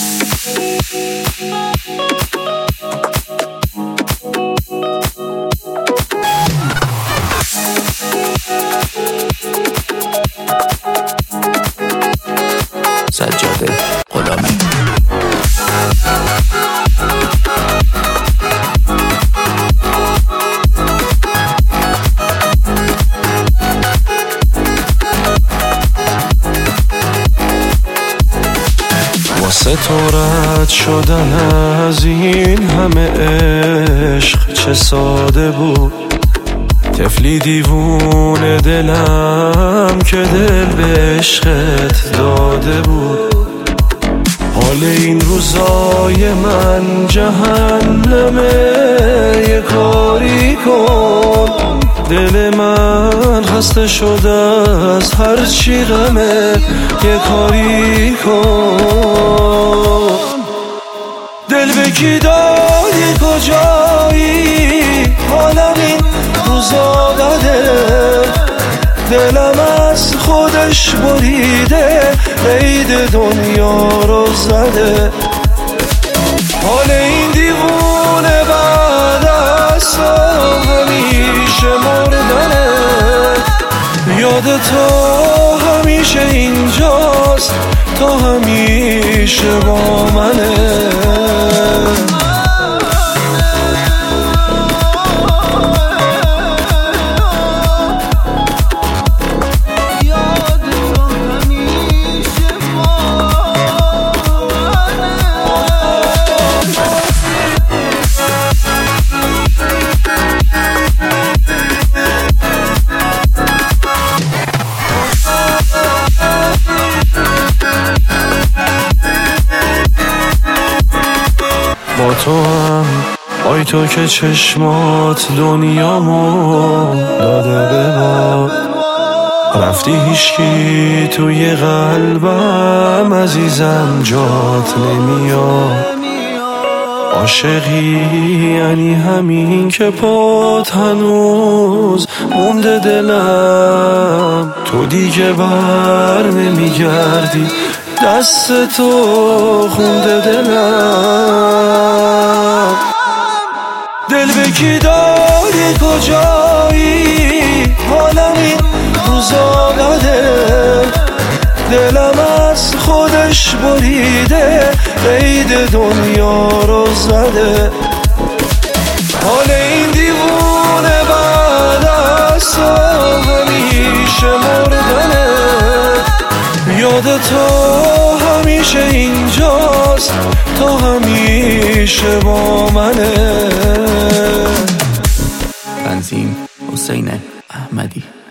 سجاده غلامی. واسه تو رد شدن از این همه عشق چه ساده بود، طفلی دیوونه دلم که دل به عشقت داده بود. حال این روزای من جهنمه، یه کاری کن، دل من خسته شده از هر چی غمه، یه کاری کن. دل به کی دادی کجایی، حالم این روزا بده، دلم از خودش بریده، عید دنیا رو زده. حال این دیوونه بعد از تو همیشه مردنه، یاد تو همیشه اینجاست، تو همیشه با منه. با تو هم آی تو که چشمات دنیامو داده به باد، رفتی هیچکی توی قلبم عزیزم جات نمیاد. عاشقی یعنی همین که پات هنوز مونده دلم، تو دیگه بر نمیگردی، دست تو خونده دلم. دل به کی دادی کجایی، حالم این روزا بده، دلم از خودش بریده، عید دنیا رو زده. حال این دیوونه بعد از تو همیشه مردنه، یاد تو همیشه اینجاست، تو همیشه با منه. تنظیم حسین احمدی.